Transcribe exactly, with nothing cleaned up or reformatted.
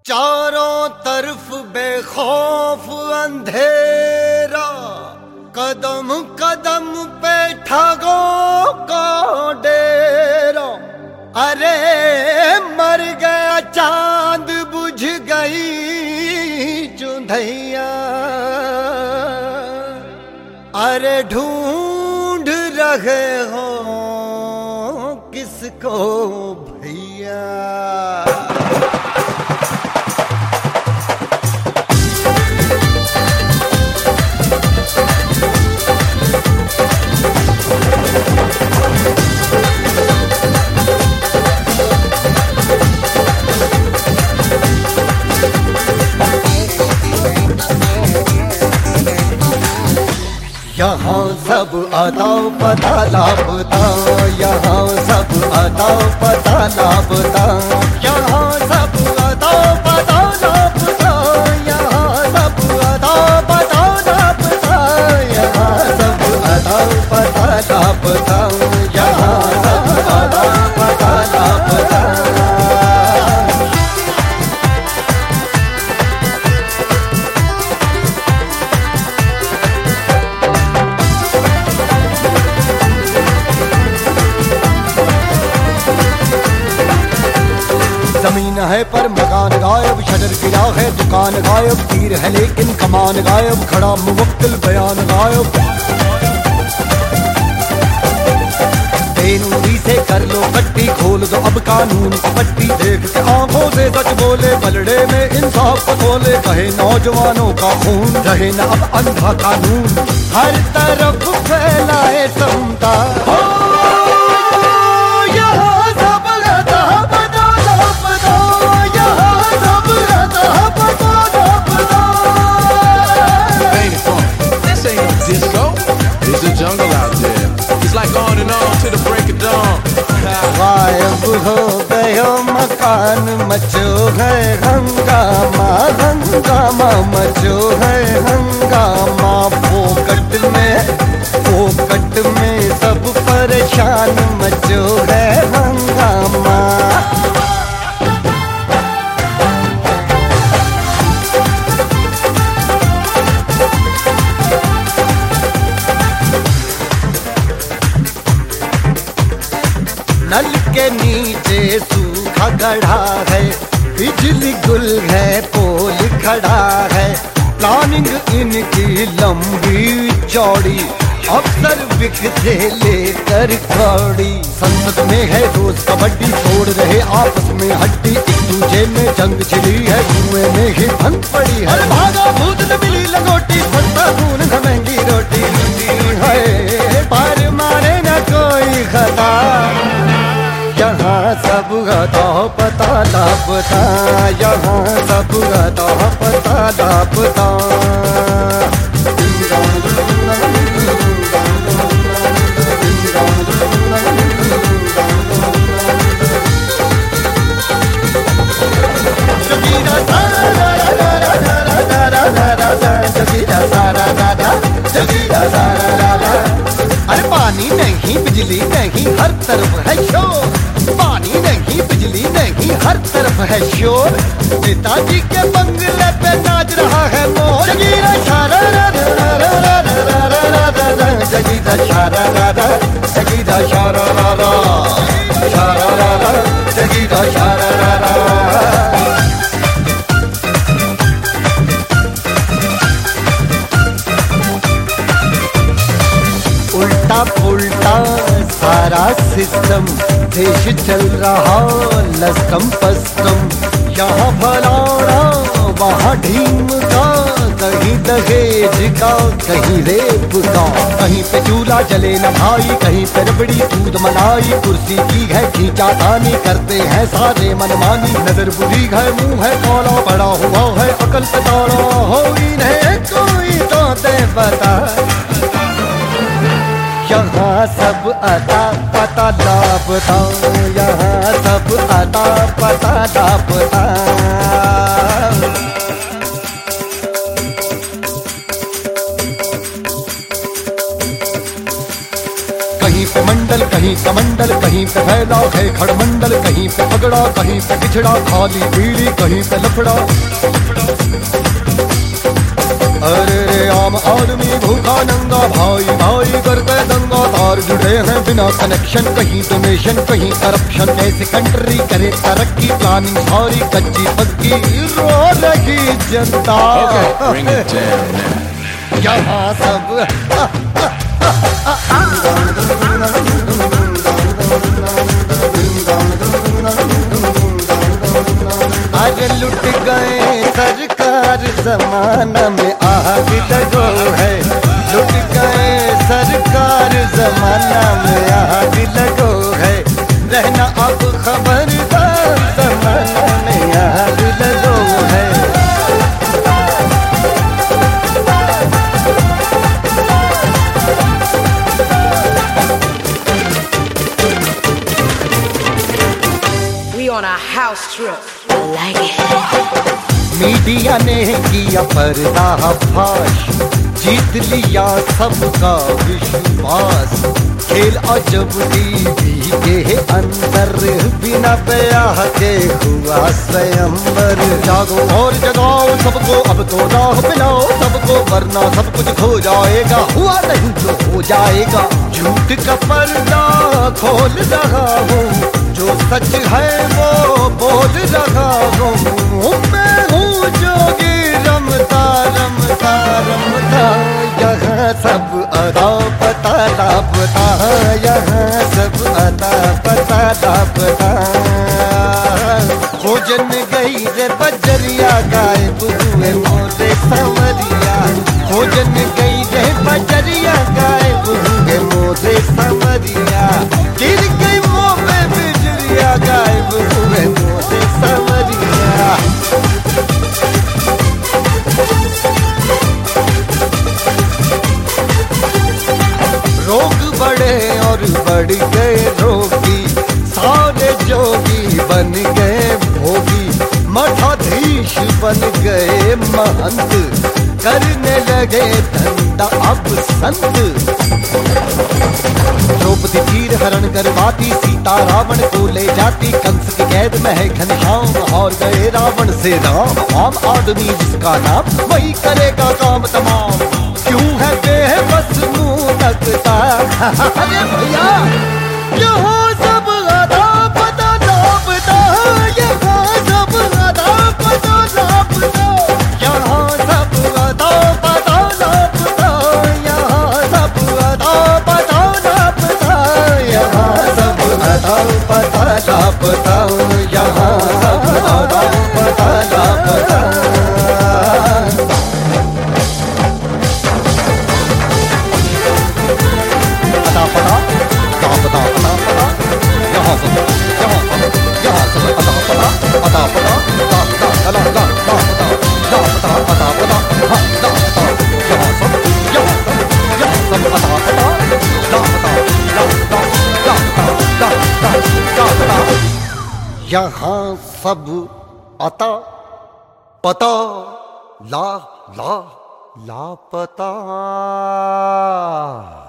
चारों तरफ बेखौफ अंधेरा, कदम कदम पे ठगों को डेरा। अरे मर गया चांद बुझ गई चुंधैया, अरे ढूंढ रहे हो किसको भैया। यहाँ सब अताओ पता लापता, यहाँ सब अताओ पता लापता, यहाँ सब अताओ पता लापता, यहाँ सब अताओ पता लापता, यहाँ सब अताओ पता लापता, यहाँ सब अताओ पता लापता। जमीन है पर मकान गायब, शटर गिरा है दुकान गायब, तीर है लेकिन कमान गायब, खड़ा मुवक्किल बयान गायब। बेनूरी से कर लो पट्टी, खोल दो अब कानून की पट्टी, देख के आंखों से सच बोले, पलड़े में इंसाफ को खोले, कहे नौजवानों का खून, रहे न अब अंधा कानून, हर तरफ फैलाए समता। Jungle out there. It's like on and on to the break of dawn. गायब हो गयो मकान, मचो है हंगामा, हंगामा मचो है हंगामा, फोकट में फोकट में सब परेशान, मचो है हंगामा। नल के नीचे सूखा गढ़ा है, बिजली गुल है, पोल खड़ा है, प्लानिंग इनकी लंबी चौड़ी, अफसर बिखरे लेकर कौड़ी। संसद में है रोज कबड्डी, छोड़ रहे आपस में हड्डी, एक दूजे में जंग छिड़ी है, कुएं में ही भंग पड़ी है, भागा भूत न मिली लंगोटी, सस्ता खून न महंगी रोटी है, पर मारे न कोई खता। यहाँ सब अताओ पता लापता, यहाँ सब अताओ पता लापता। अरे पानी नहीं बिजली नहीं हर तरफ है शोर, पानी नहीं बिजली नहीं हर तरफ है शोर, नेताजी के बंगले पे नाच रहा है मोर। जगीरा शारा रा रा रा रा रा रा रा रा, जगीरा शारा रा रा, जगीरा शारा रा रा, शारा रा रा, जगीरा शारा रा रा। उल्टा पुल्टा सारा सिस्टम, देश चल रहा लस्कम पस्कम, यहाँ फलाना वहाँ ढीम का, कहीं दहेज का कहीं रेप का, कहीं पे चूल्हा जले न भाई, कहीं पे रबड़ी दूध मलाई, कुर्सी की है खींचा तानी, करते हैं सारे मनमानी, नजर बुरी है मुंह है काला, पड़ा हुआ है अकल पे ताला, हो इन्हें कोई तो दे बता। यहाँ सब अता पता लापता, यहाँ सब अता पता लापता। कहीं पे मंडल कहीं कमंडल, कहीं पे फैला है खड़मंडल, कहीं पे पगड़ा कहीं पे पिछड़ा, खाली बीड़ी कहीं पे लफड़ा। अरे रे आम आदमी भूखा नंगा, भाई भाई करते दंगा, तार जुड़े हैं बिना कनेक्शन, कहीं डोनेशन कहीं करप्शन, कैसे कंट्री करे तरक्की, प्लानिंग सारी कच्ची पक्की, रो रही जनता। Okay, bring it down now. यहाँ सब आज लुट गए सरकार जमाना में आग लगो है, लुट गए सरकार जमाना में आग लगो है, रहना अब खबरदार जमाना में आग लगो है। We on a house trip. Like it. Media ने किया पर्दाफाश, जीत लिया सबका विश्वास, खेल अजब टीवी के अंदर, बिना ब्याह के हुआ स्वयंवर। जागो और जगाओ सबको, अब तो राह मिलाओ सबको, वरना सब कुछ खो जाएगा, हुआ नहीं तो हो जाएगा। झूठ का पर्दा खोल रहा हूँ, जो सच है वो बोल रहा हूँ, मैं हूँ जोगी रमता रमता रमता। यहाँ सब अदा पता लापता, यहाँ सब अदा पता लापता। खोजन गई रे बजरिया, गायब हुए मोरे संवरिया, खोजन गई रे बजरिया, गायब हुए मोरे संवरिया, गिर गई मुँह पे बिजरिया, गायब हुए मोरे संवरिया। रोग बढ़े और बढ़ गए रोगी, सारे जोगी बन गए भोगी, मठाधीश बन गए महंत, करने लगे धंधा अब संत। द्रौपदी चीर हरण करवाती, सीता रावण को ले जाती, कंस की कैद में है घनश्याम, और गए रावण से राम। आम आदमी जिसका नाम, वही करेगा काम तमाम, क्यों है बेबस मुंह तकता। अरे भैया यहाँ सब अदा पता लापता, यहाँ सब अदा पता लापता, यहाँ सब अदा पता लापता, यहाँ सब अदा पता लापता, यहाँ सब अदा पता लापता, यहाँ सब अदा पता लापता। यहाँ सब अता पता ला ला लापता।